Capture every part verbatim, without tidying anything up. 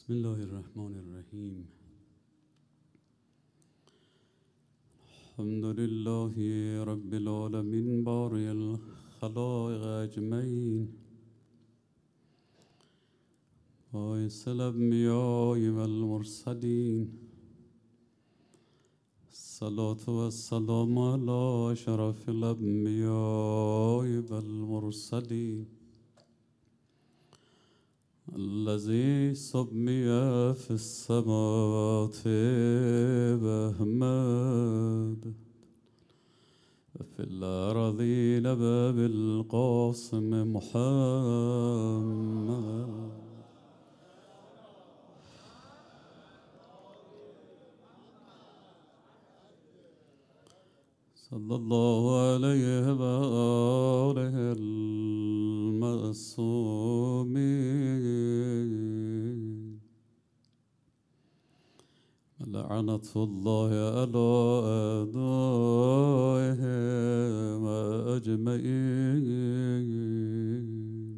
بسم الله الرحمن الرحیم. الحمد لله رب العالمین بارئ الخلائق اجمعین، باعث الانبیاء والمرسلین. الصلاة والسلام علی اشرف الانبیاء والمرسلین، الذي سمي في السماوات بأحمد وفي الأرضين بالقاسم محمد. صلى الله عليه وآله المعصومين، لعنة الله على أعدائهم أجمعين.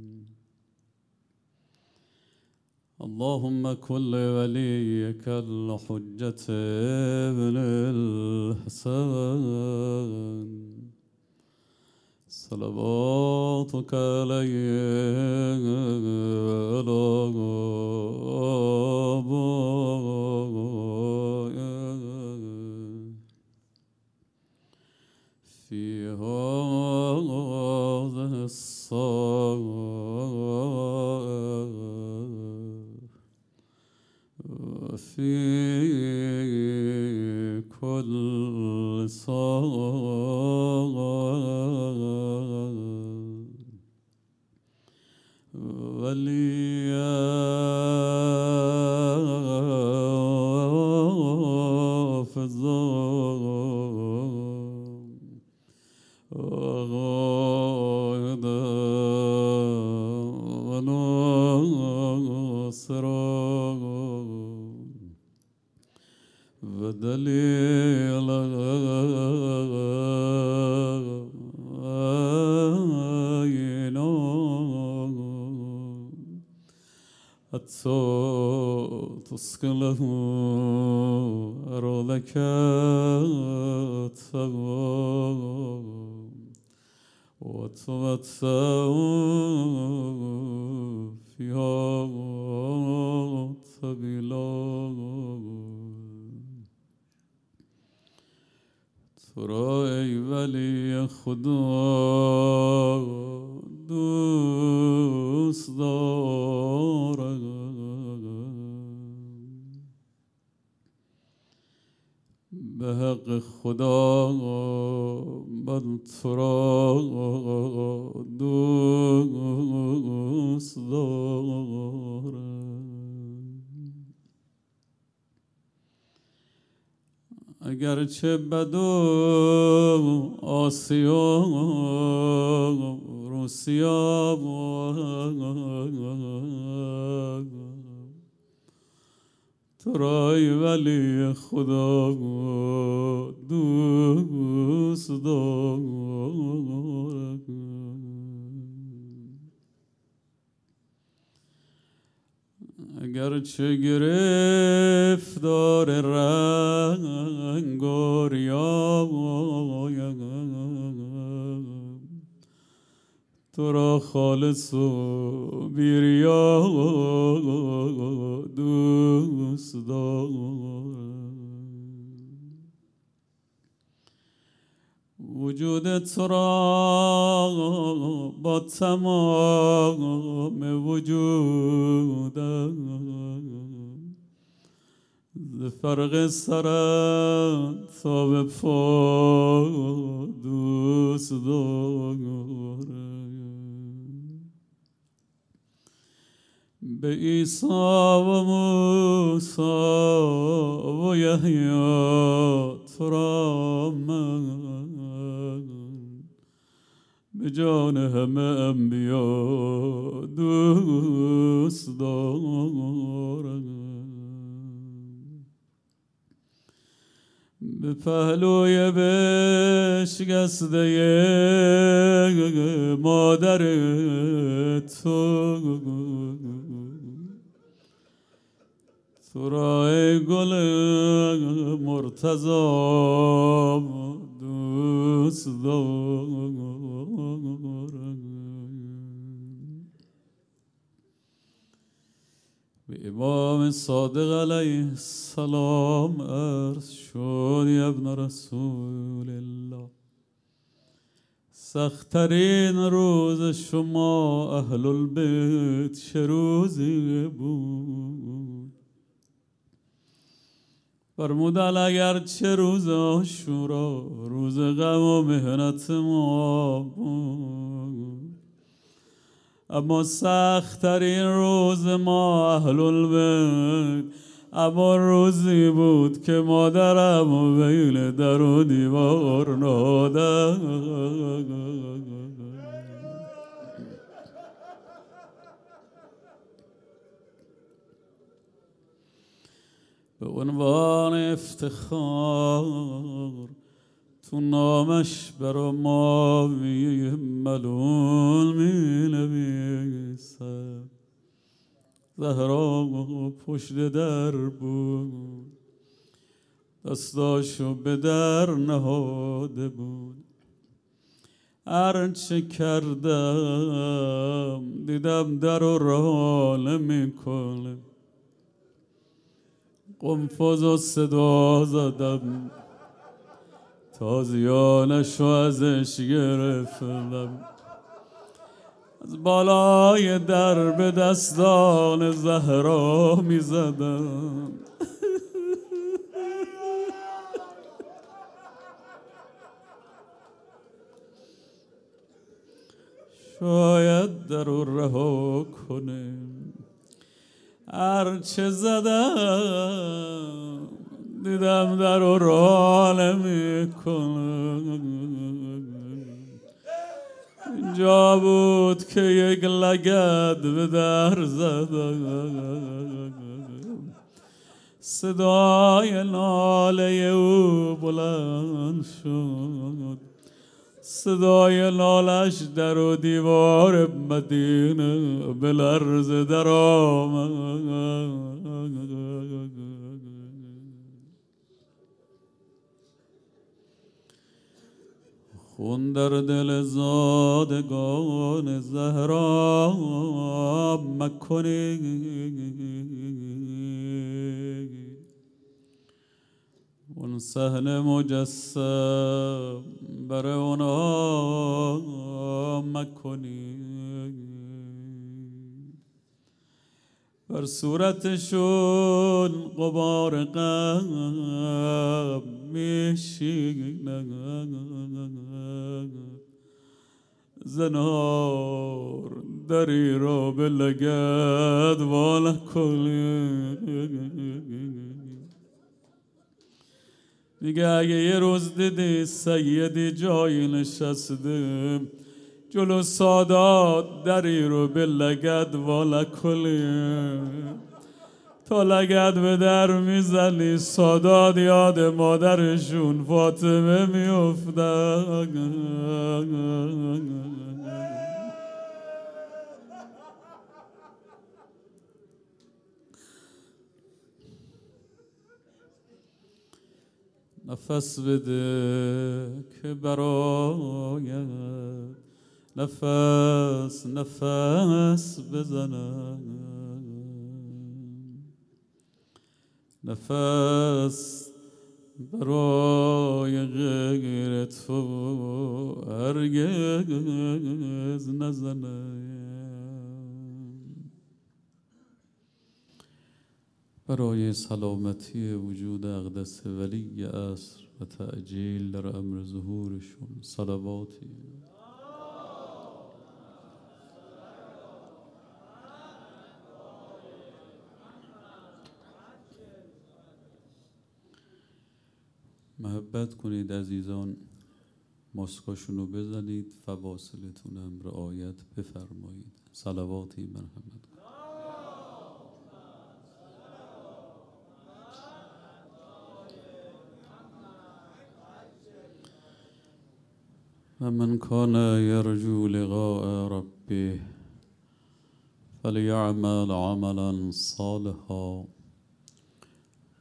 اللهم كن لوليك الحجة ابن الحسن صلواتك عليه وعلى آبائه في هذه الساعة وفي كل ساعة وليا حافظا وغائدا وناصرا ودليلا عينا حتى تسكنه أرضك تغوى وتمتع فيها طويلا. ترى ای ولی خدا دوست دارم، به حق خدا من تو را دوست دارم. اگرچه بد و آسیا روسیا تو را ای ولی خدا دوست دارم. اگرچه گرفتار رنگ و ریایم تو را خالص و بی ریا دوست دارم. وجود تو را با تمام وجودم ز فرق سرم تا به پا دوست دارم. به عیسی و موسی و یحیی تو را من به جان همه انبیا دوست دارم. به پهلوی بشکسته مادر تو تو را ای گل مرتضی دوست دارم. به امام صادق علیه السلام عرض شد ابن رسول الله، سخت‌ترین روز شما اهل البیت چه روزی بود؟ فرمودند اگر چه روز عاشورا روز غم و محنت ما بود، اما سخت‌ترین روز ما اهل البیت اما روزی بود که مادرم و بین در و دیوار نهادم. به عنوان افتخار تو نامش برا ما می ملون می نویسد. زهرا پشت در بود، دستاشو به در نهاده بود. هرچه کردم دیدم در و راه نمیکنه، قنفذ و صدا زدم تازیانشو ازش گرفتم. از بالای در به دستان زهرا می زدم. شاید در رو رها کنه. هرچه زدم دیدم در رو رها نمی کنه. اینجا بود که یک لگد به در زدم. صدای ناله او بلند شد، صدای نالش در و دیوار مدینه به لرز در آمد. خون در دل زادگان زهرا مکنی، اون صحنه مجسم برای اونا مکنی. بر صورتشون غبار غم میشینه، زنهار دری رو به لگد والا کنی. میگه اگه یه روز دیدی سیدی جایی نشسته جلو سادات دری رو به لگد والا کلی، تا لگد به در میزنی سادات یاد مادرشون فاطمه میافتن. نفس بده که برایت نفس نفس بزنم، نفس برای غیر تو هرگز نزنم. برای سلامتی وجود اقدس ولی عصر و تعجیل در امر ظهورشون صلواتی. محبت کنید عزیزان، ماسکاشونو بزنید، فواصلتونم رعایت بفرمایید. صلواتی مرحمت کنید. ومن كان يرجو لقاء ربه فليعمل عملا صالحا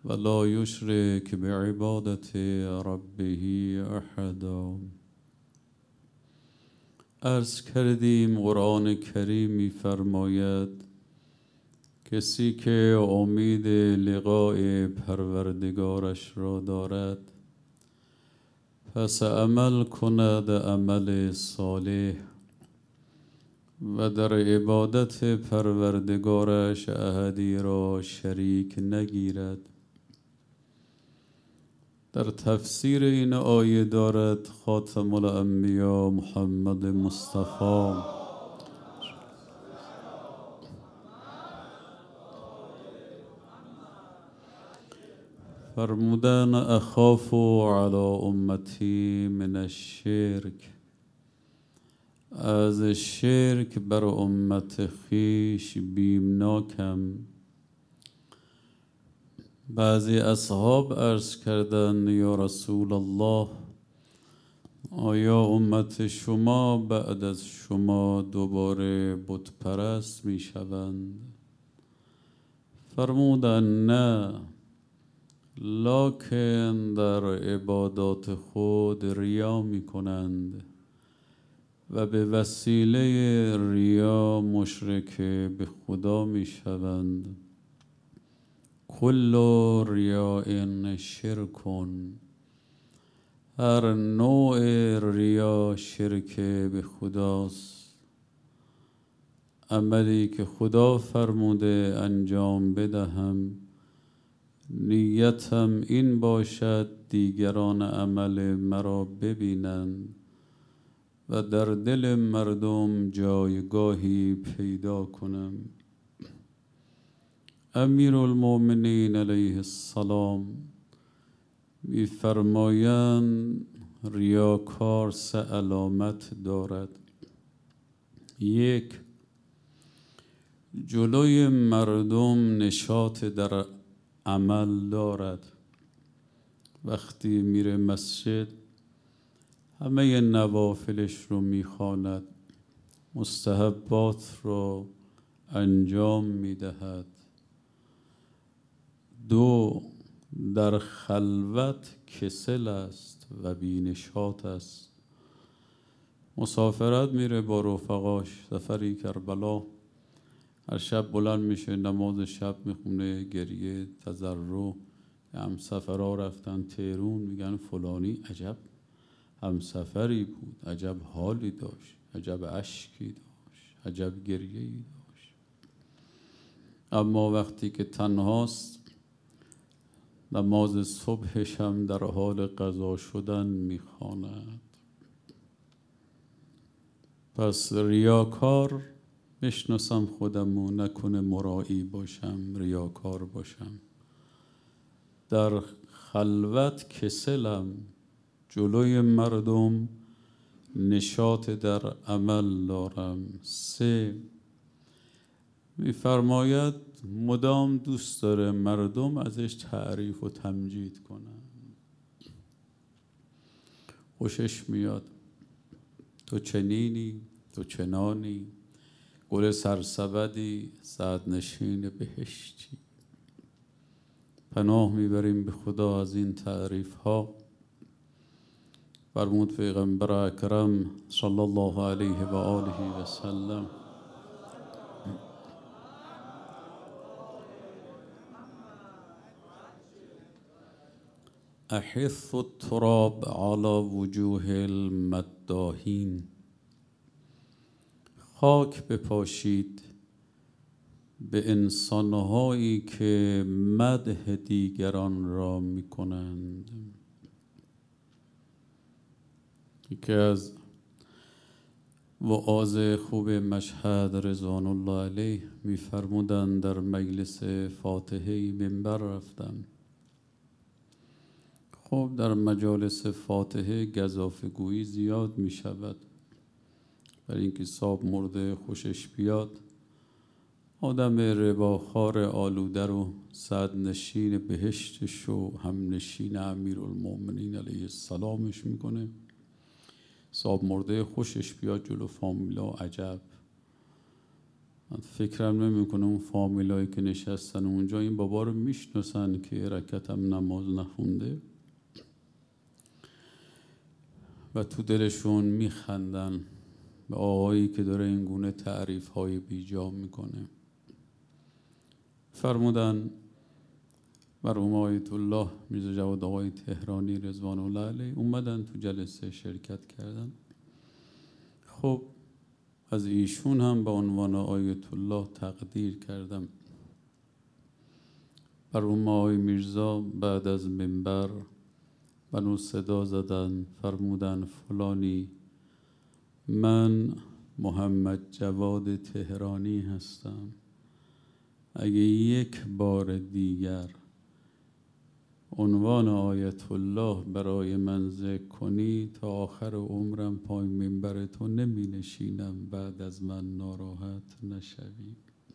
ولا يشرك بعبادة ربه احدا. عرض کردیم قرآن کریم می فرماید کسی که امید لقاء پروردگارش را دارد پس عمل کند عمل صالح و در عبادت پروردگارش احدی را شریک نگیرد. در تفسیر این آیه دارد خاتم الانبیا محمد مصطفی فرمودن اخاف علی امتی من الشرک، از شرک بر امت خیش بیمناکم. بعضی اصحاب عرض کردند یا رسول الله آیا امت شما بعد از شما دوباره بت پرست می شوند؟ فرمودند نه، لکن در عبادات خود ریا می کنند و به وسیله ریا مشرک به خدا می شوند. کل ریاء شرکن، هر نوع ریا شرک به خداست. عملی که خدا فرموده انجام بدهم نیتم این باشد دیگران عمل مرا ببینند و در دل مردم جایگاهی پیدا کنم. امیر المؤمنین علیه السلام می فرمایند ریاکار سه علامت دارد. یک، جلوی مردم نشاط در عمل دارد. وقتی میره مسجد همه نوافلش رو میخواند، مستحبات رو انجام میدهد. دو، در خلوت کسل است و بینشات است. مسافرت میره با رفقاش، سفری کربلا، هر شب بلند میشه نماز شب میخونه، گریه تضرع. همسفرها رفتن تهرون میگن فلانی عجب همسفری بود، عجب حالی داشت، عجب اشکی داشت، عجب گریه‌ای داشت. اما وقتی که تنهاست نماز صبحش هم در حال قضا شدن میخواند. پس ریاکار بشناسم خودمو، نکنه مرائی باشم، ریاکار باشم. در خلوت کسلم، جلوی مردم نشاط در عمل دارم. سه، میفرماید مدام دوست داره مردم ازش تعریف و تمجید کنن، خوشش میاد. تو چنینی، تو چنانی، گل سرسبدی، سعدنشین بهشتی. پناه میبریم به خدا از این تعریف ها. فرمود پیغمبر اکرم صلی الله علیه و آله و سلم احث التراب على وجوه المداحین، خاک بپاشید به انسانهایی که مدح دیگران را میکنند. یکی از وعاظ خوب مشهد رضوان الله علیه میفرمودند در مجلس فاتحه منبر رفتم. خب در مجالس فاتحه گزافه گویی زیاد می شود، برای اینکه صاحب مرده خوشش بیاد آدم رباخوار آلوده رو صدرنشین بهشتش و هم نشین امیرالمؤمنین علیه السلامش میکنه. صاحب مرده خوشش بیاد جلو فامیلا، عجب من فکرم نمیکنه اون فامیلایی که نشستن اونجا این بابا رو میشناسن که رکعت هم نماز نخونده و تو دلشون میخندن به آقایی که داره این گونه تعریف های بیجا میکنه. فرمودن مرحوم آیت الله میرزا جواد آقای تهرانی رضوان الله علیه اومدن تو جلسه شرکت کردن. خب از ایشون هم به عنوان آیت الله تقدیر کردم. مرحوم آقای میرزا بعد از منبر منو صدا زدن، فرمودن فلانی من محمد جواد تهرانی هستم، اگه یک بار دیگر عنوان آیت الله برای من ذکر کنی تا آخر عمرم پای منبر تو نمی نشینم، بعد از من ناراحت نشوی.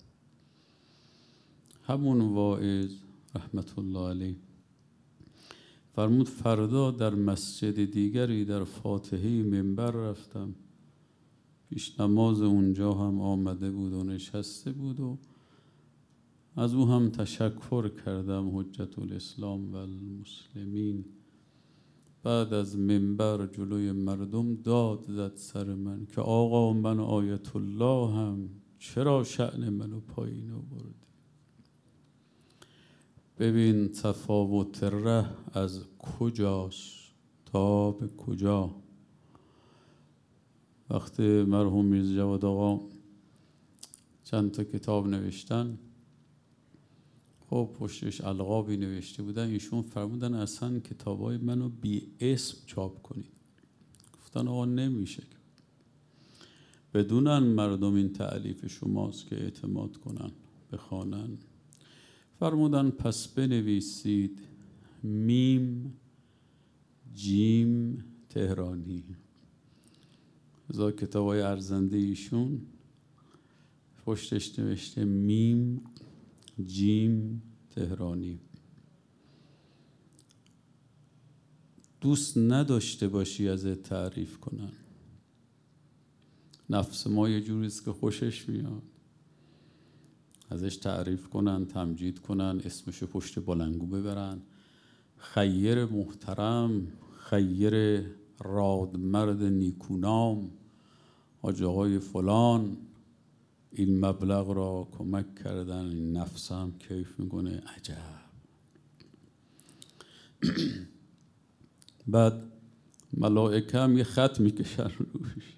همون واعظ رحمت الله علیه فرمود فردا در مسجد دیگری در فاتحه منبر رفتم، پیش نماز اونجا هم آمده بود و نشسته بود و از او هم تشکر کردم، حجت الاسلام و المسلمین. بعد از منبر جلوی مردم داد زد سر من که آقا من آیت الله هم چرا شأن منو پایین آوردی؟ ببین تفاوت ره از کجاست تا به کجا. وقتی مرحوم میرزا جواد آقا چند تا کتاب نوشتن، خب پشتش القابی نوشته بودن، ایشون فرمودن اصلا کتابای منو بی اسم چاپ کنید. گفتن آقا نمیشه، بدونن مردم این تألیف شماست که اعتماد کنن بخوانن. فرمودن پس بنویسید میم جیم تهرانی. ازا کتابای ارزنده ایشون پشتش نوشته میم جیم تهرانی. دوست نداشته باشی ازت تعریف کنن، نفس ما یه جوریست که خوشش میاد ازش تعریف کنن، تمجید کنن، اسمشو پشت بلنگو ببرن، خیر محترم، خیر رادمرد نیکونام، حاج آقای فلان این مبلغ را کمک کردن، این نفس هم کیف میکنه. عجب. بعد ملائکه هم یه خط میکشن روش.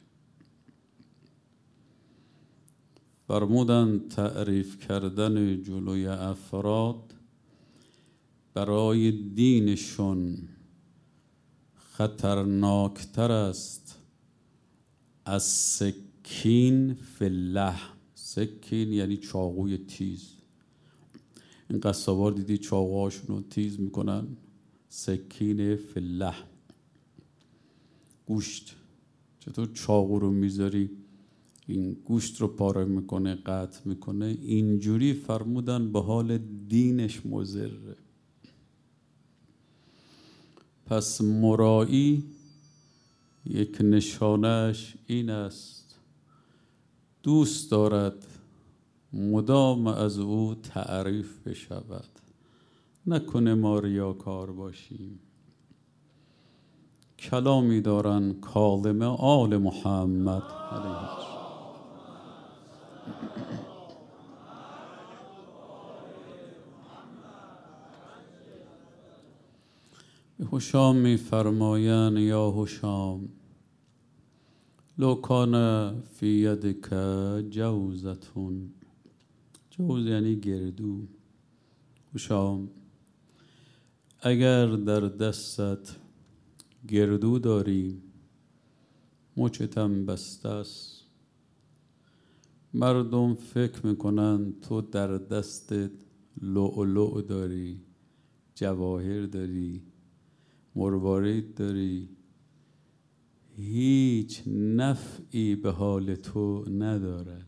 فرمودن تعریف کردن جلوی افراد برای دینشون خطرناکتر است از سکین فی اللحم. سکین یعنی چاقوی تیز. این قصابار دیدی چاقوهاشون رو تیز میکنن. سکین فی اللحم، گوشت. چطور چاقو رو میذاری این گوشت رو پاره میکنه، قطع میکنه، اینجوری فرمودن به حال دینش مضره. پس مرایی یک نشانش این است دوست دارد مدام از او تعریف بشود، نکنه ما ریاکار باشیم. کلامی دارن کاظم آل محمد علیه هشام می فرماین یا هشام لو کان فی یدک جوزتون. جوز یعنی گردو. هشام اگر در دستت گردو داری مچتم بسته است، مردم فکر میکنن تو در دستت لؤلؤ داری، جواهر داری، مروارید داری، هیچ نفعی به حال تو ندارد.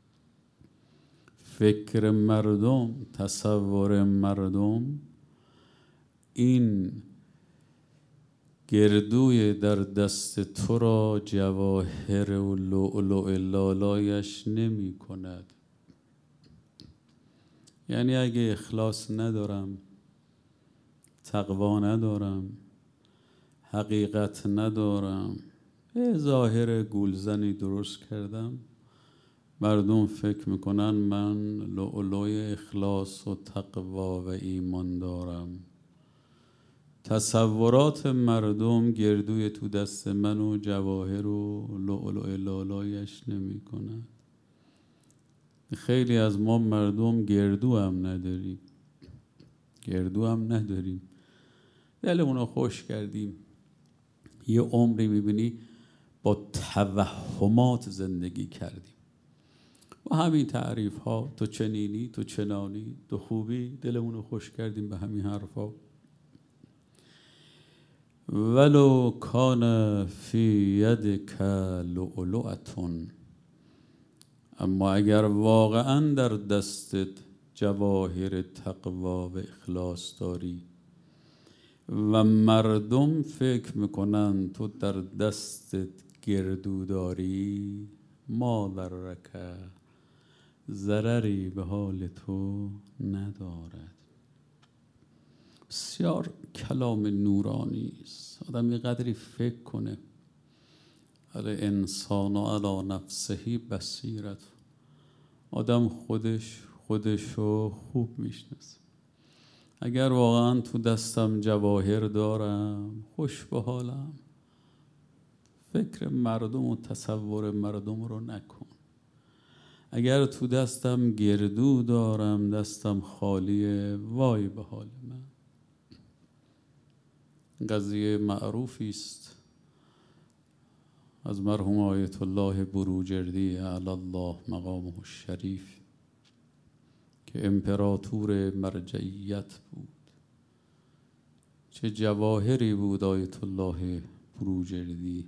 فکر مردم، تصور مردم این گردوی در دست تو را جواهر و لؤلؤ لالایش نمی کند. یعنی اگه اخلاص ندارم، تقوا ندارم، حقیقت ندارم، یه ظاهر گولزنی درست کردم، مردم فکر میکنن من لؤلؤی اخلاص و تقوا و ایمان دارم. تصورات مردم گردوی تو دست من و جواهر و لؤلؤ لالایش نمی کند. خیلی از ما مردم گردو هم نداریم گردو هم نداریم دلمون رو خوش کردیم. یه عمری میبینی با توهمات زندگی کردیم، با همین تعریف ها، تو چنینی، تو چنانی، تو خوبی، دلمون رو خوش کردیم به همین حرفا. ولو کان فی یدک لؤلؤة، اما اگر واقعا در دستت جواهر تقوا و اخلاص داری و مردم فکر میکنن تو در دستت گردو داری، ما ضرک، ضرری به حال تو ندارد. بسیار کلام نورانی است. آدم یه قدری فکر کنه. الانسان علی نفسه بصیرت. آدم خودش خودشو خوب میشناسه. اگر واقعا تو دستم جواهر دارم، خوش به حالم، فکر مردم و تصور مردم رو نکن. اگر تو دستم گردو دارم، دستم خالیه، وای به حال من. قضیه معروفی است از مرحوم آیت الله بروجردی اعلی الله مقامه الشریف که امپراتور مرجعیت بود. چه جواهری بود آیت الله بروجردی.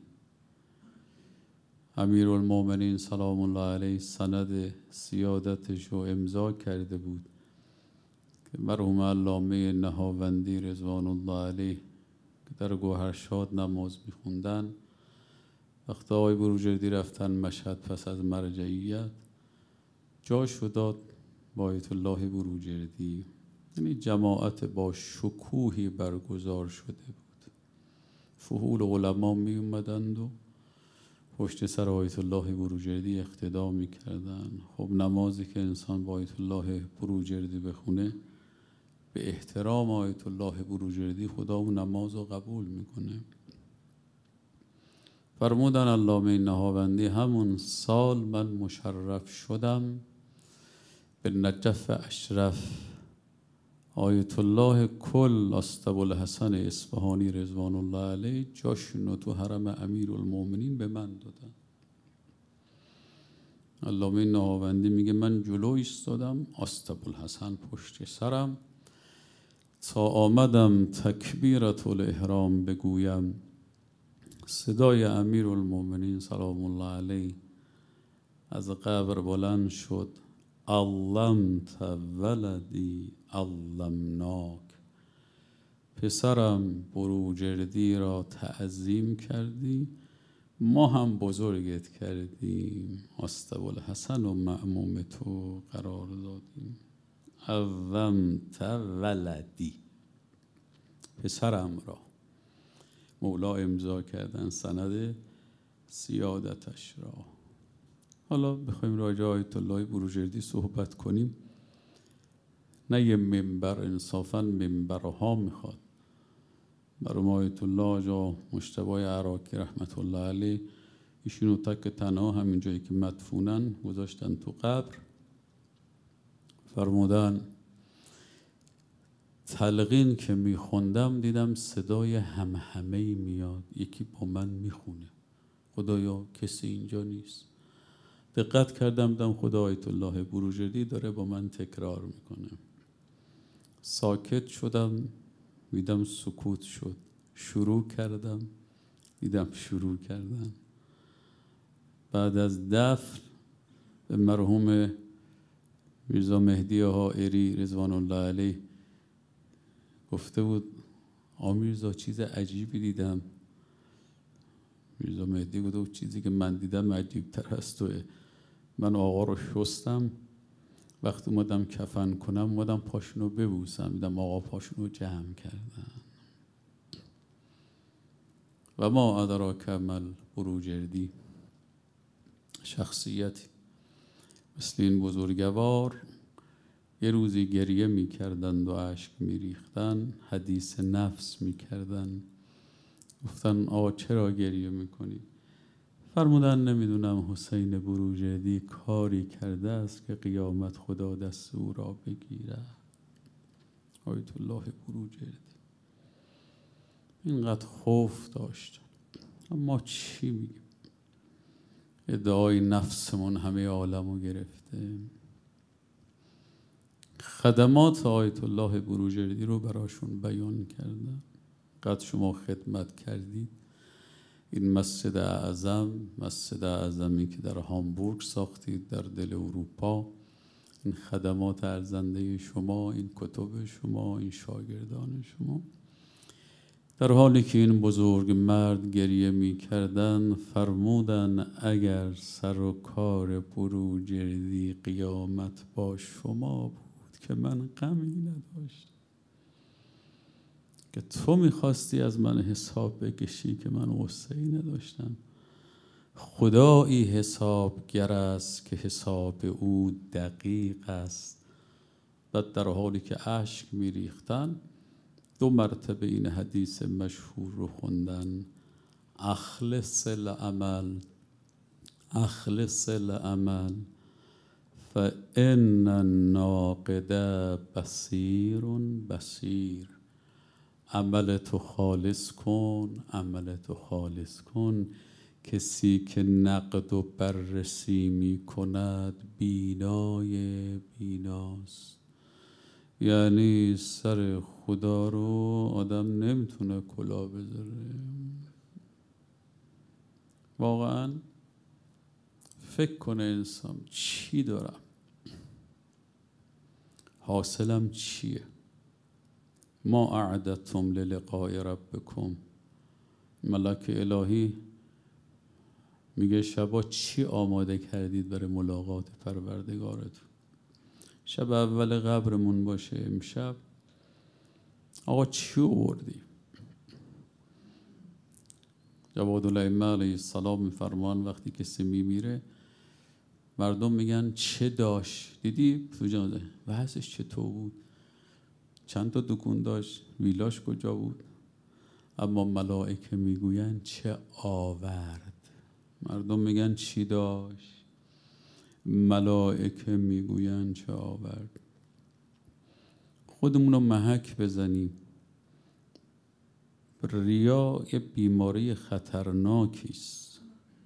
امیرالمومنین سلام الله علیه سند سیادتش رو امضا کرده بود که مرحوم علامه نهاوندی رضوان الله علیه که در گوهرشاد نماز میخوندن، وقتی آقای بروجردی رفتن مشهد پس از مرجعیت، جاشو داد با آیت الله بروجردی. یعنی جماعت با شکوهی برگزار شده بود. فحول علما می اومدند و پشت سر آیت الله بروجردی اقتدا می کردن. خب نمازی که انسان با آیت الله بروجردی بخونه، به احترام آیت الله بروجردی خدا اون نماز رو قبول میکنه. فرمودن علامه نهاوندی همون سال من مشرف شدم به نجف اشرف. آیت الله کل اسطابوالحسن اصفهانی رضوان الله علیه جاشونو تو حرم امیرالمومنین به من دادن. علامه نهاوندی میگه من جلو ایستادم، اسطابوالحسن پشت سرم، تا آمدم تکبیرة الاحرام بگویم، صدای امیرالمومنین سلام الله علیه از قبر بلند شد: علمت ولدی علمناک. پسرم بروجردی را تعظیم کردی، ما هم بزرگت کردیم، اسطابوالحسن و مأموم تو قرار دادیم. علمت ولدی، پسرم را. مولا امضا کردن سند سیادتش را. حالا بخوایم راجع آیت الله بروجردی صحبت کنیم، نه یه منبر، انصافاً منبرها میخواد. مرحوم آیت الله آجا مجتبی عراقی رحمت الله علیه ایشونو تک تنها همین جایی که مدفونن گذاشتن تو قبر. فرمودن تلقین که میخوندم دیدم صدای همهمه‌ای میاد، یکی با من میخونه، خدایا کسی اینجا نیست. دقت کردم دیدم خدا آیت الله بروجردی داره با من تکرار میکنه. ساکت شدم، دیدم سکوت شد. شروع کردم، دیدم شروع کردن. بعد از دفن به مرحوم میرزا مهدی حائری رضوان الله علیه گفته بود آ میرزا چیز عجیبی دیدم. میرزا مهدی گفت چیزی که من دیدم عجیب تر هست. من آقا رو شستم، وقتی اومدم کفن کنم اومدم پاشونو ببوسم، دیدم آقا پاشونو جمع کردن. و ما ادراک مل بروجردی، شخصیتی مثل این بزرگوار یه روزی گریه میکردند و اشک میریختن، حدیث نفس میکردن. گفتن آقا چرا گریه میکنی؟ فرمودن نمیدونم حسین بروجردی کاری کرده است که قیامت خدا دست او را بگیره. آیت الله بروجردی اینقدر خوف داشت. اما چی میگیم؟ ادعای نفسمون همه عالمو گرفته. خدمات آیت الله بروجردی رو براشون بیان کردم. قد شما خدمت کردید. این مسجد اعظم، مسجد اعظمی که در هامبورگ ساختید در دل اروپا، این خدمات ارزنده شما، این کتب شما، این شاگردان شما، در حالی که این بزرگ مرد گریه می کردن فرمودن اگر سر و کار بروجردی قیامت با شما بود که من غمی نداشت، که تو میخواستی از من حساب بکشی که من غصه‌ای نداشتم. خدایی حسابگر است که حساب او دقیق است. بعد در حالی که اشک میریختن دو مرتبه این حدیث مشهور رو خوندن: اخلص العمل، اخلص العمل فان الناقد بصیر بصیر. عمل تو خالص کن، عمل تو خالص کن. کسی که نقد و بررسی می کند بینای بیناست. یعنی سر خدا رو آدم نمیتونه کلاه بذاره. واقعا فکر کنه انسان چی دارم، حاصلم چیه. ما اعددتم للقاء ربکم. ملک الهی میگه شبا چی آماده کردید برای ملاقات پروردگارتون؟ شب اول قبرمون باشه امشب، آقا چی آوردی؟ جوادالائمه علیه السلام میفرمان وقتی کسی میمیره مردم میگن چه داشت؟ دیدی تو جنازه وضعش چطور بود؟ چند تا دکون داشت؟ ویلاش کجا بود؟ اما ملائکه میگوین چه آورد. مردم میگن چی داشت؟ ملائکه میگوین چه آورد. خودمون رو محک بزنیم. ریا یه بیماری خطرناکی است.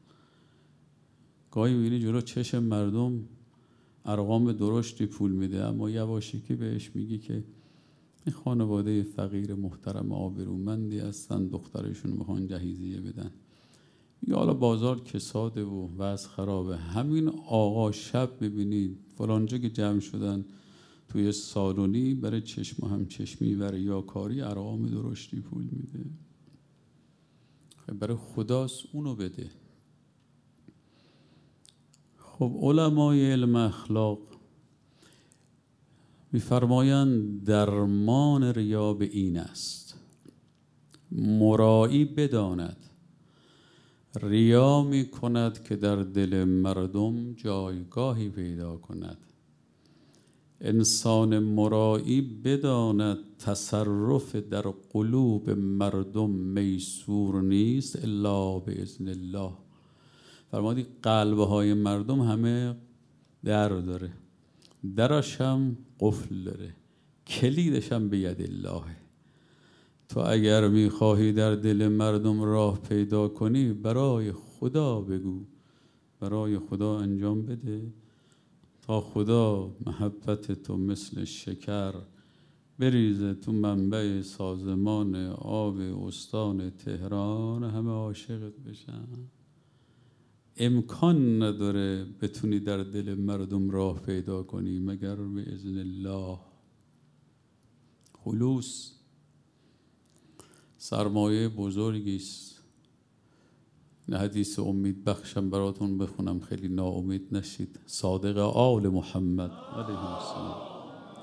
گاهی میبینی جلو چشم مردم ارقام درشتی پول میده، اما یواشکی بهش میگی که این خانواده فقیر محترم آبرومندی هستن، دخترشون میخوان جهیزیه بدن. میگه حالا بازار کساده و وضع خرابه. همین آقا شب ببینید فلانجا که جمع شدن توی سالونی برای چشم و همچشمی و ریاکاری ارقام درشتی پول میده. برای خداست اونو بده. خب علمای علم اخلاق میفرمایند درمان ریا به این است: مرایی بداند ریا می کند که در دل مردم جایگاهی پیدا کند. انسان مرایی بداند تصرف در قلوب مردم میسور نیست الا باذن الله. فرمودی قلبهای مردم همه در داره، درش هم قفل داره، کلیدش هم به ید الله. تو اگر میخواهی در دل مردم راه پیدا کنی برای خدا بگو، برای خدا انجام بده تا خدا محبت تو مثل شکر بریزه تو منبع سازمان آب استان تهران، همه عاشقت بشن. امکان نداره بتونی در دل مردم راه پیدا کنی مگر به اذن الله. خلوص سرمایه بزرگی است. این حدیث امید بخشم براتون بخونم خیلی ناامید نشید. صادق آل محمد علیه السلام.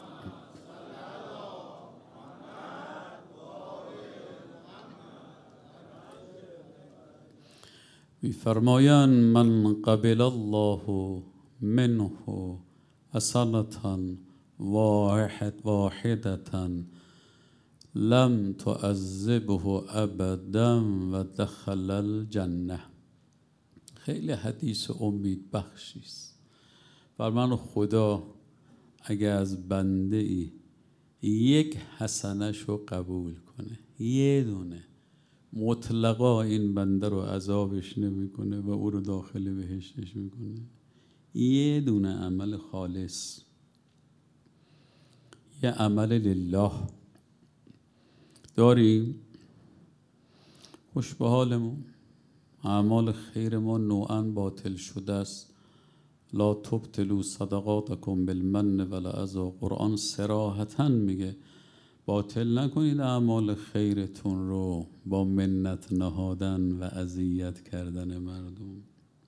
می‌فرمایند من قبل الله منه حسنة واحد واحدة لم تعذبه ابدا و دخل الجنه. خیلی حدیث امید بخشی است. فرمان خدا اگه از بنده ای یک حسنش رو قبول کنه، یه دونه، مطلقا این بنده رو عذابش نمیکنه و او رو داخل بهشتش میکنه. یه دونه عمل خالص، یه عمل لله داریم، خوش به حالمون. اعمال خیر ما نوعا باطل شده است. لا تبطلوا صدقاتکم بالمن والعذا. قرآن صراحتاً میگه باطل نکنید اعمال خیرتون رو با منت نهادن و اذیت کردن مردم.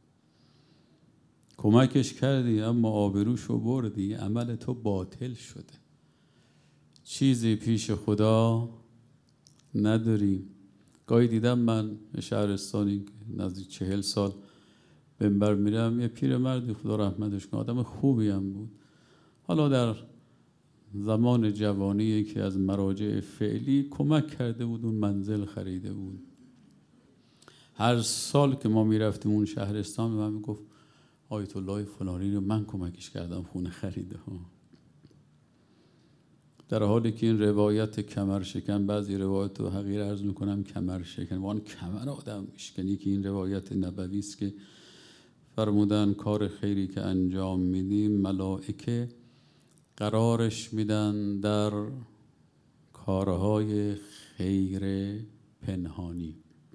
کمکش کردی اما آبروشو بردی، عمل تو باطل شده. چیزی پیش خدا نداریم. گاهی دیدم من شهرستانی نزدیک چهل سال منبر میرم، یه پیرمردی خدا رحمتش کنه، آدم خوبی هم بود. حالا در زمان جوانی که از مراجع فعلی کمک کرده بود، اون منزل خریده بود. هر سال که ما میرفتیم اون شهرستان به من میگفت آیت الله فلانی رو من کمکش کردم خونه خریده ها. در حالی که این روایت کمر شکن، بعضی روایت رو حقیر عرض میکنم کمر شکن، وان کمر آدم میشکنی، که این روایت نبوی است که فرمودن کار خیری که انجام میدیم ملائکه قرارش میدن در کارهای خیر پنهانی.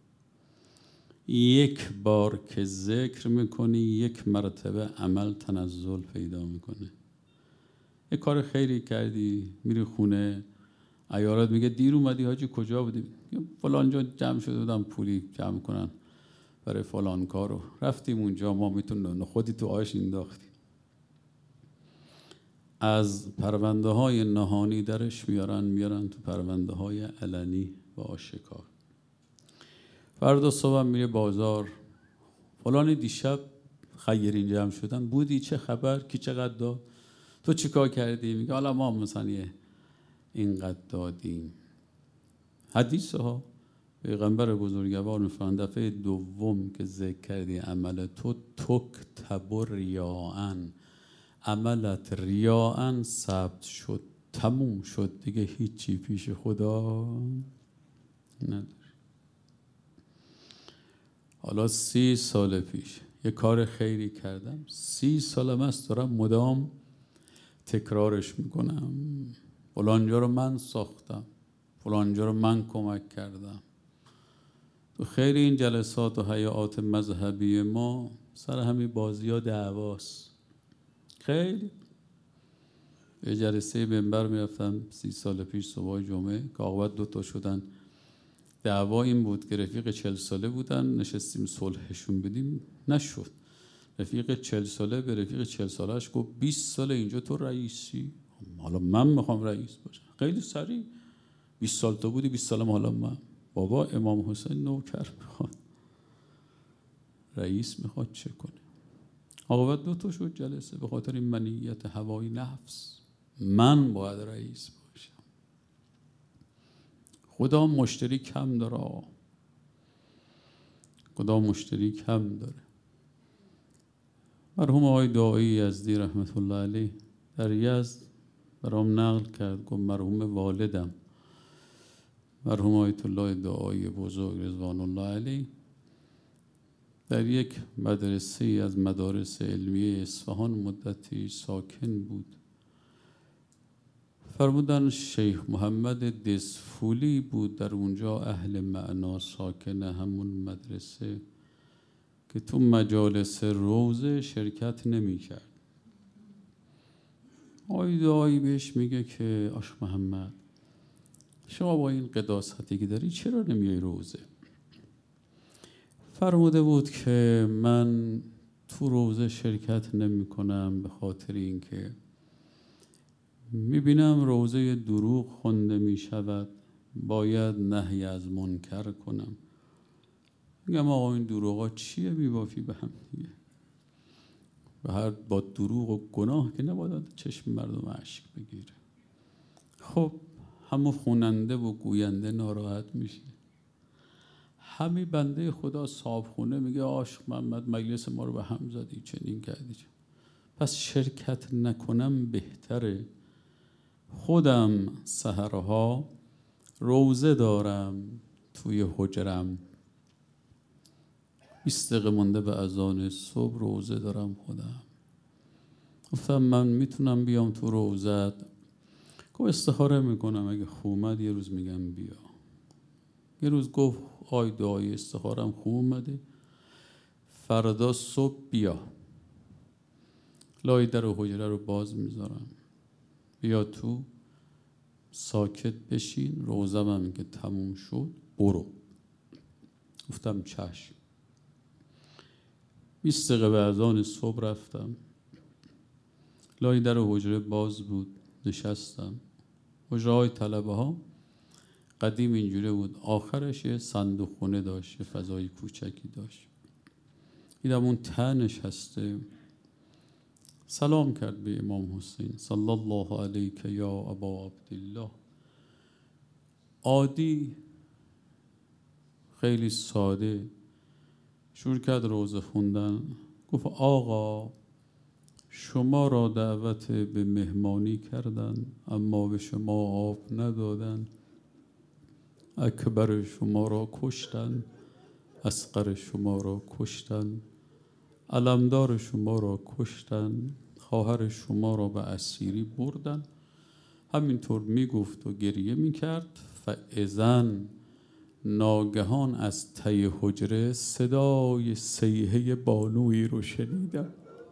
یک بار که ذکر میکنی یک مرتبه عمل تنزل پیدا میکنه. یک کار خیری کردی، میری خونه، عیارت میگه دیر اومدی حاجی کجا بودی؟ فلان جا جمع شده بودم پولی جمع کنن برای فلان کارو، رفتیم اونجا، ما میتونن خودی تو آش انداختی. از پرونده های نهانی درش میارن میارن تو پرونده های علنی و آشکار. فردا صبح میره بازار، فلان دیشب خیرین جمع شدن بودی، چه خبر، کی چقدر داد، تو چیکار کردی؟ میگه حالا ما مثلا اینقدر دادیم. حدیث ها پیغمبر بزرگوار میفرمایند دفعه دوم که ذکر کردی عمل تو تکتب ریاءن، عملت ریاءن ثبت شد، تموم شد دیگه، هیچی پیش خدا نداری. حالا سی سال پیش یه کار خیری کردم، سی سالم است دارم مدام تکرارش میکنم. فلانجا رو من ساختم، فلانجا رو من کمک کردم. تو خیلی این جلسات و حیات مذهبی ما سر همین بازی ها دعواست. خیلی یه جلسه منبر میرفتم سی سال پیش صبح جمعه که آقابت دوتا شدن. دعوا این بود که رفیق چل ساله بودن، نشستیم صلحشون بدیم، نشد. رفیق چل ساله به رفیق چل سالهش گفت بیست ساله اینجا تو رئیسی، حالا من میخوام رئیس باشم. خیلی سریع بیست سال تو بودی، بیست سالم حالا من. بابا امام حسین نوکر میخواد، رئیس میخواد چه کنه؟ عاقبت دو تا شد جلسه به خاطر این منیت هوای نفس، من باید رئیس باشم. خدا مشتری کم داره، خدا مشتری کم داره. مرحوم آقای داعی یزدی رحمت الله علیه در یزد برام نقل کرد، گفت مرحوم والدم مرحوم آیت الله داعی بزرگ رضوان الله علیه در یک مدرسه از مدارس علمیه اصفهان مدتی ساکن بود. فرمودن شیخ محمد دسفولی بود در اونجا اهل معنا ساکن همون مدرسه که تو مجالس روزه شرکت نمی کرد. آقای داعی بهش میگه که آش محمد شما با این قداستی که داری چرا نمیای روزه؟ فرموده بود که من تو روزه شرکت نمی کنم به خاطر اینکه میبینم روزه دروغ خونده می شود، باید نهی از منکر کنم. میگم آقا این دروغا چیه میبافی به هم دیگه؟ و هر با دروغ و گناه که نباید چشم مردم اشک بگیره. خب همون خوننده و گوینده ناراحت میشه، همین بنده خدا صاحب خونه میگه عاشق محمد مجلس ما رو به هم زدی، چنین کردی، پس شرکت نکنم بهتره. خودم سحرها روزه دارم توی حجرم، بیست دقیقه مونده به اذان صبح روزه دارم خودم. گفتم من میتونم بیام تو روزت؟ گفت استخاره میکنم، اگه خومد یه روز میگم بیا. یه روز گفت آی دعای استخارم خوب اومده، فردا صبح بیا، لای در و حجره رو باز میذارم، بیا تو ساکت بشین، روزم هم که تموم شد برو. گفتم چشم. بیست دقیقه به اذان صبح رفتم، لای در حجره باز بود، نشستم. حجره های طلبه ها قدیم اینجوره بود، آخرش یه صندوق خونه داشت، یه فضای کوچکی داشت. دیدم اون ته نشسته، سلام کرد به امام حسین صلی الله علیک یا ابا عبدالله. عادی خیلی ساده شروع کرد روزه خوندن. گفت آقا شما را دعوت به مهمانی کردن اما به شما آب ندادن، اکبر شما را کشتن، اصغر شما را کشتن، علمدار شما را کشتن، خواهر شما را به اسیری بردن. همینطور میگفت و گریه میکرد. فاذن ناگهان از ته حجره صدای صیحه بانویی رو شنیدم.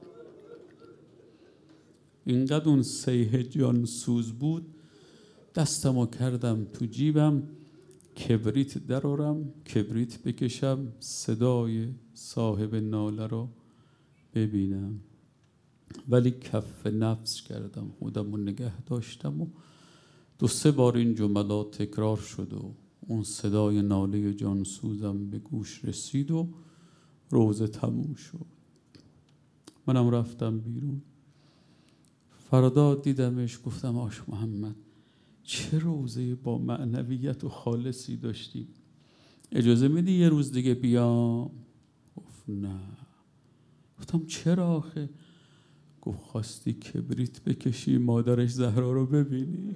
اینقدر اون صیحه جانسوز بود، دستمو کردم تو جیبم، کبریت درارم، کبریت بکشم، صدای صاحب ناله رو ببینم. ولی کف نفس کردم، خودمو نگه داشتم و دو سه بار این جملات تکرار شد و اون صدای ناله جانسوزم به گوش رسید و روزه تموم شد. منم رفتم بیرون. فردا دیدمش، گفتم آش محمد چه روزه با معنویت و خالصی داشتی، اجازه میدی یه روز دیگه بیام؟ گفت نه. گفتم چرا آخه؟ گفت خواستی کبریت بکشی مادرش زهرا رو ببینی،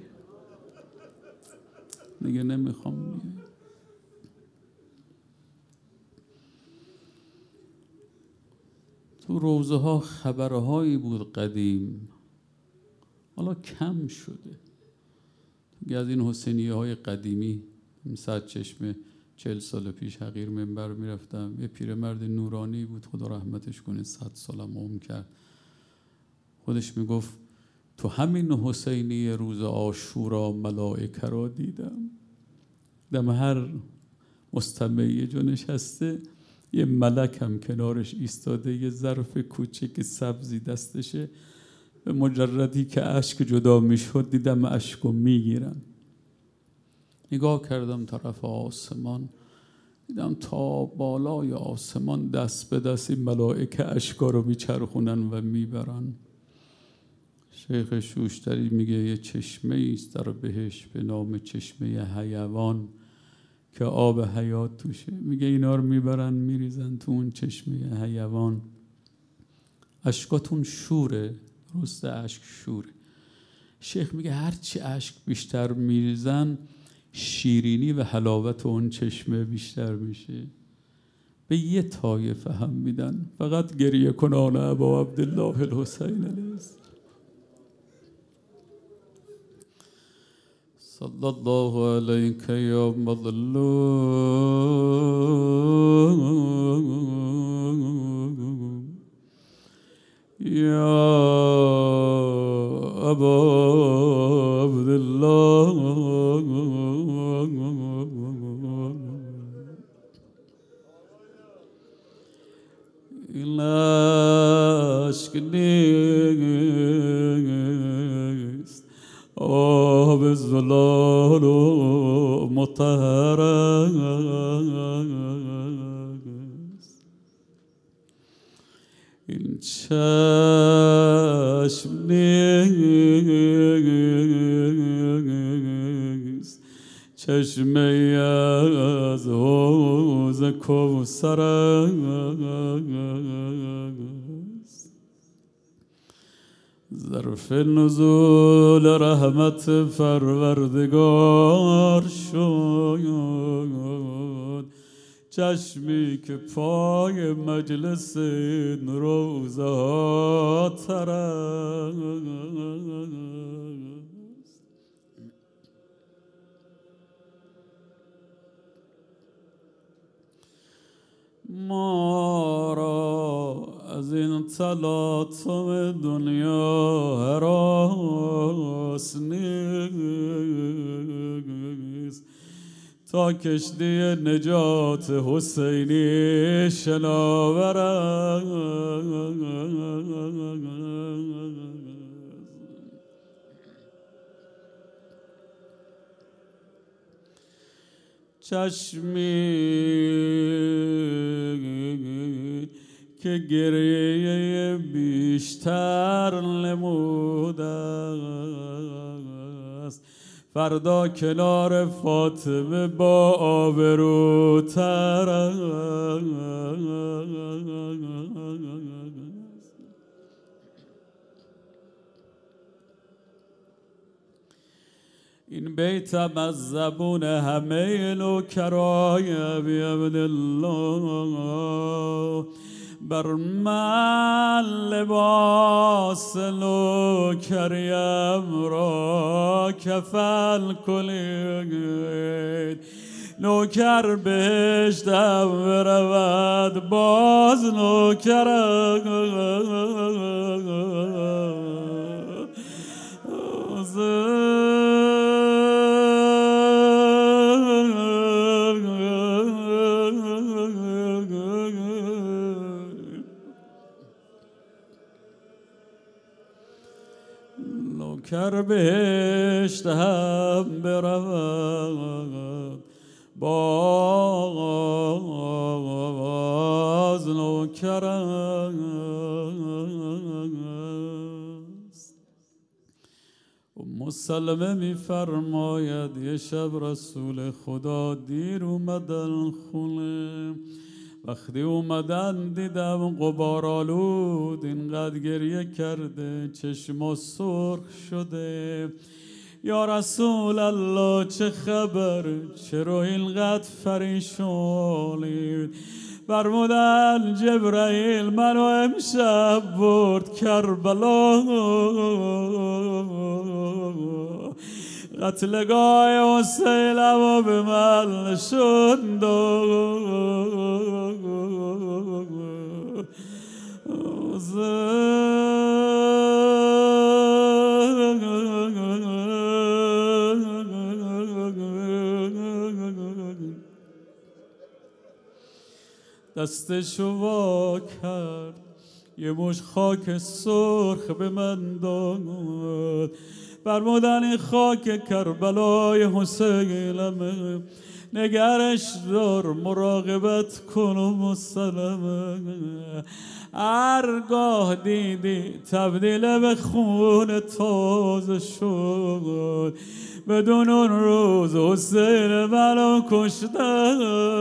دیگه نمیخوام. تو روزه ها خبرهایی بود قدیم، حالا کم شده. دیگه از این حسینیه های قدیمی، صد چشمه چهل سال پیش حقیر منبر میرفتم، یه پیرمرد نورانی بود، خدا رحمتش کنه، صد سالم عمر کرد. خودش میگفت تو همین حسینیه روز عاشورا ملائکه را دیدم. دم هر مستمعی جو نشسته یه ملک هم کنارش ایستاده، یه ظرف کوچک سبزی دستشه. به مجردی که اشک جدا میشد دیدم اشکو میگیرن. نگاه کردم طرف آسمان، دیدم تا بالای آسمان دست به دست این ملائکه اشکا رو میچرخونن و میبرن. شیخ شوشتری میگه یه چشمه ایست در بهشت به نام چشمه حیوان که آب حیات توشه. میگه اینا رو میبرن میریزن تو اون چشمه حیوان. اشکاتون شوره، درست اشک شوره. شیخ میگه هرچی اشک بیشتر میریزن شیرینی و حلاوت اون چشمه بیشتر میشه. به یه طایفه هم میدن، فقط گریه کنان ابا عبدالله الحسین علیه السلام. صلی الله علیک یا مظلوم یا ابا عبدالله. و مطهر است. این چشم نیست چشمه از حوض کوثر است. ظرف نزول رحمت پروردگار شد چشمی که پای مجلس روضه ها تر است. ما را از این تلاطم دنیا هراس نیست تا کشتی نجات حسینی شناور است. چشمی که گریه بیشتر نموده است فردا کنار فاطمه با آبروتر است. این بیتم از زبون همه نوکرای ابی عبدالله بر من لباس نوکریم را کفن کنید. نوکر بهشتم برود باز نوکرم نوکر بهشت هم برود باز نوکرم است. ام سلمه می فرماید یه شب رسول خدا دیر اومدن خونه. وقتی اومدن دیدم غبارآلود اینقدر گریه کرده چشما سرخ شده. یا رسول الله چه خبر چرا اینقدر پریشانی؟ فرمودن جبرائیل منو امشب برد کربلا قتلگاه حسینم و به من نشوند دستشو وا کرد یه مش خاک سرخ به من داد. فرمودن این خاک کربلای حسینمه نگرش دار مراقبت کن و مسلمه. هرگاه دیدی تبدیل به خون تازه شد بدون اون روز حسین منو کشتن.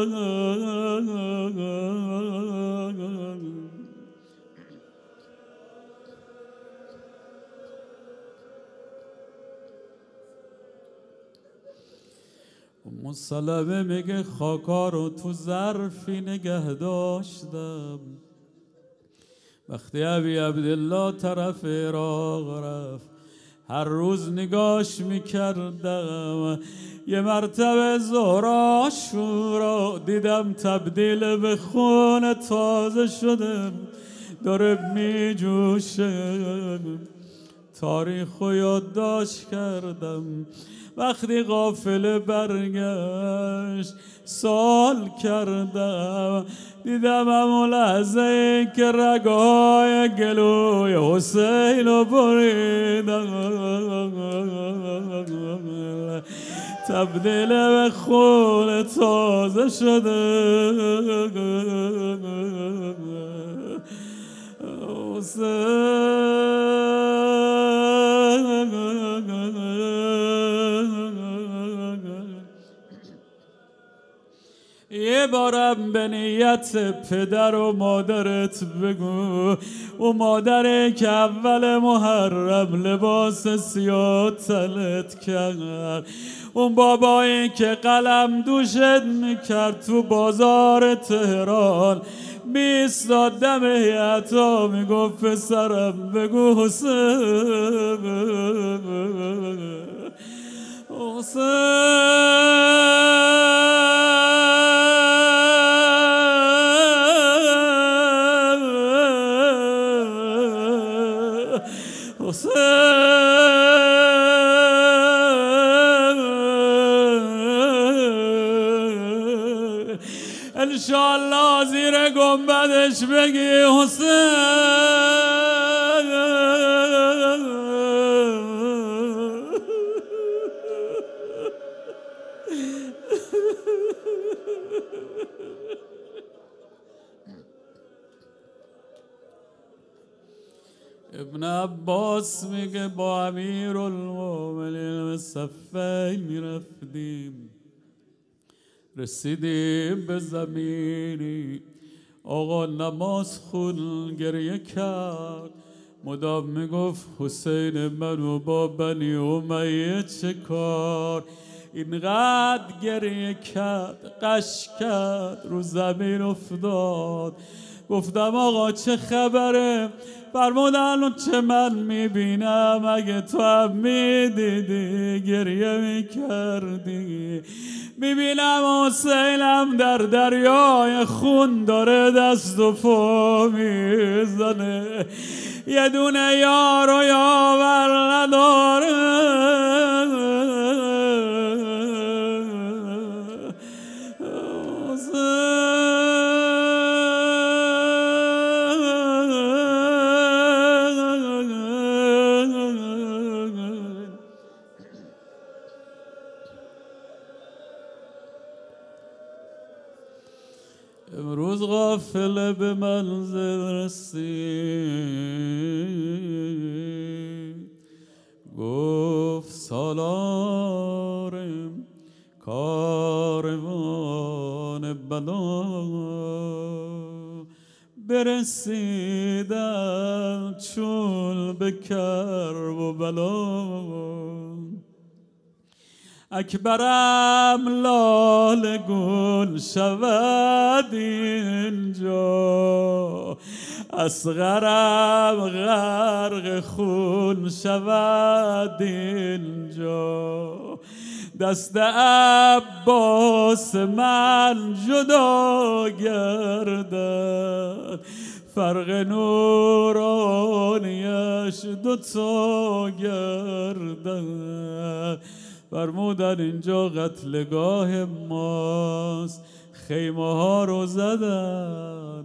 ام سلمه میگه خاکا رو تو ظرفی نگه داشتم. وقتی ابی عبدالله طرف عراق رفت هر روز نگاش میکردم. یه مرتبه ظهر عاشورا دیدم تبدیل به خون تازه شده داره میجوشه. تاریخ و یادداشت کردم. وقتی قافله برگشت سوال کردم دیدم همون لحظه که رگای گلوی حسین رو بریدم تبدیل به خون تازه شده یه بارم به نیت پدر و مادرت بگو، و مادره که اول محرم لباس سیاه تنت کرد، اون بابایی که قلم دوشت میکرد تو بازار تهران میستاد دم هیئتا میگفت پسرم بگو حسین حسین انشالله زیر گنبدش بگی حسین ابن عباس میگه با امیرالمومنین به صفین میرفتیم، رسیدیم به زمینی آقا نماز خون گریه کرد، مدام میگفت حسین منو با بنی امیه چه کار، اینقدر گریه کرد قش کرد رو زمین افتاد. گفتم آقا چه خبره؟ فرمودن چه من میبینم اگه تو هم میدیدی گریه میکردی، میبینم حسینم در دریای خون داره دست و پا میزنه، یه دونه یار و یاور نداره. امروز غافل به منزل رسید، گفت سالارم کاروان بلا برسیدن چون به کرب و بلا، اکبرم لال گل شود اینجا، اصغرم غرق خون شود اینجا، دست عباس من جدا گردد، فرق نورانیش دوتا گردد. فرمودن اینجا قتلگاه ماست، خیمه ها رو زدن،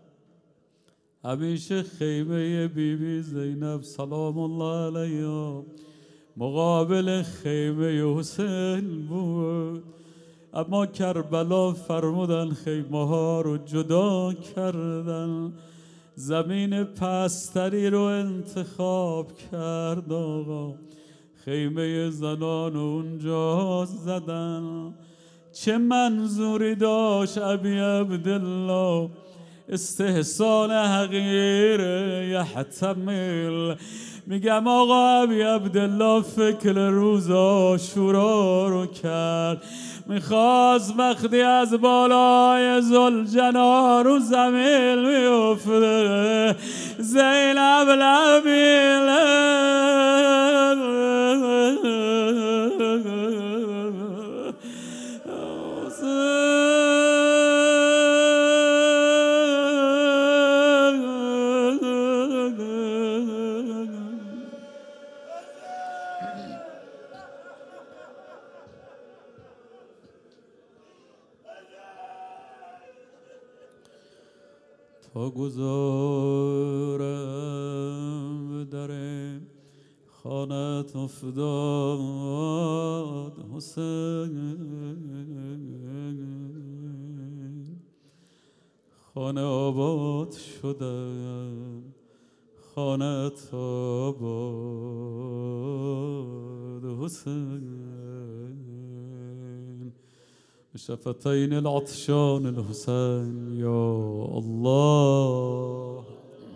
همیشه خیمه بی بی زینب سلام الله علیها مقابل خیمه حسین بود، اما کربلا فرمودن خیمه ها رو جدا کردن، زمین پستری رو انتخاب کرد آقا، خیمه زنان اونجا زدن. چه منظوری داشت ابی عبدالله؟ استحسان حقیر یحتمل. میگم آقا ابی عبدالله فکر روز عاشورا رو کرد، میخواست وقتی از بالای ذوالجلال رو زمین میفته زینب لبیله تا گذارم به در خانت افتاد حسین خانه آباد شدم، خانه آباد حسین بشفتين العطشان الحسين يا الله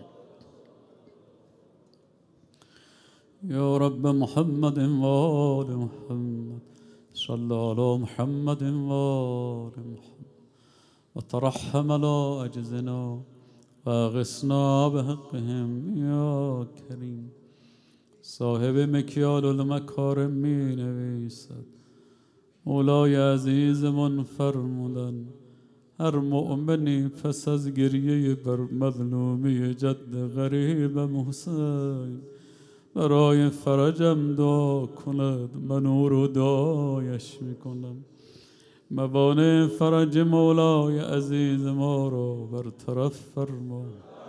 يا رب محمد وآل محمد صل على محمد وآل محمد وترحم على أجزنا واغثنا بحقهم يا كريم. صاحب مکیال المکارم می نویسد مولای عزیزمان فرمودن هر مؤمنی پس از گریه بر مظلومی جد غریبم حسین برای فرجم دعا کند، من او رو دعایش میکنم. موانع فرج مولای عزیز ما را برطرف فرما،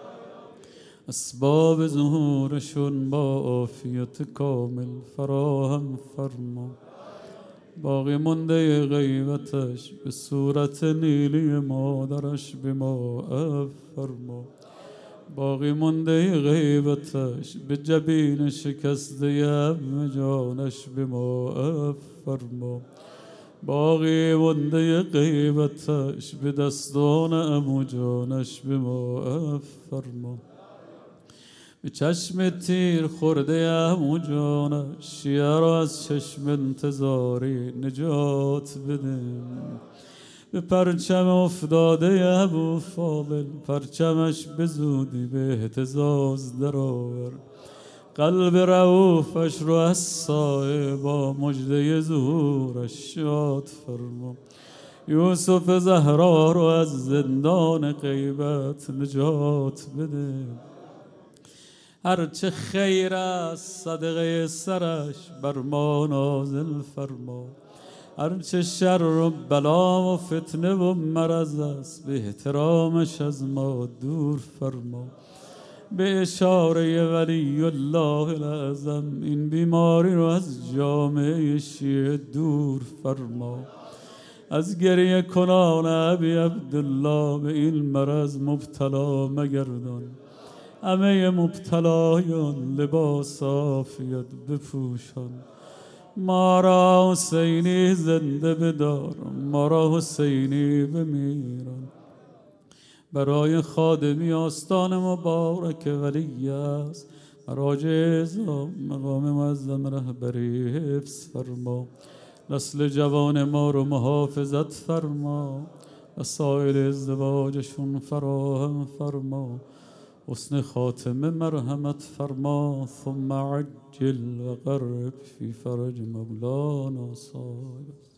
اسباب ظهورشون با عافیت کامل فراهم فرما. باقی مونده غیبتش به صورت نیلی مادرش به ما عفو فرما. باقی مونده غیبتش به جبین شکسته عم جانش به ما عفو فرما. باقی مونده غیبتش به دستان عمو جانش به ما عفو فرما. به چشم تیر خورده عمو جانش شیعه را از چشم انتظاری نجات بده. به پرچم افتاده ابو فاضل پرچمش به زودی به اهتزاز در آور. قلب رؤوفش رو از سایه با مژده ظهورش شاد فرما. یوسف زهرا رو از زندان غیبت نجات بده. هرچه خیر است صدقه سرش بر ما نازل فرما. هرچه شر و بلا و فتنه و مرض است به احترامش از ما دور فرما. به اشاره ولی الله الاعظم این بیماری رو از جامعه شیعه دور فرما. از گریه کنان ابی عبدالله به این مرض مبتلا مگردان. همه مبتلایان لباس عافیت بپوشان. ما را حسینی زنده بدار، ما را حسینی بمیران. برای خادمی آستان مبارک ولی است مراجز مقام معظم رهبری حفظ فرما. نسل جوان ما رو محافظت فرما، وسایل ازدواجشون فراهم فرما. حسن خاتمه مرحمت فرما. ثم عجل و قرب فی فرج مولانا صاحب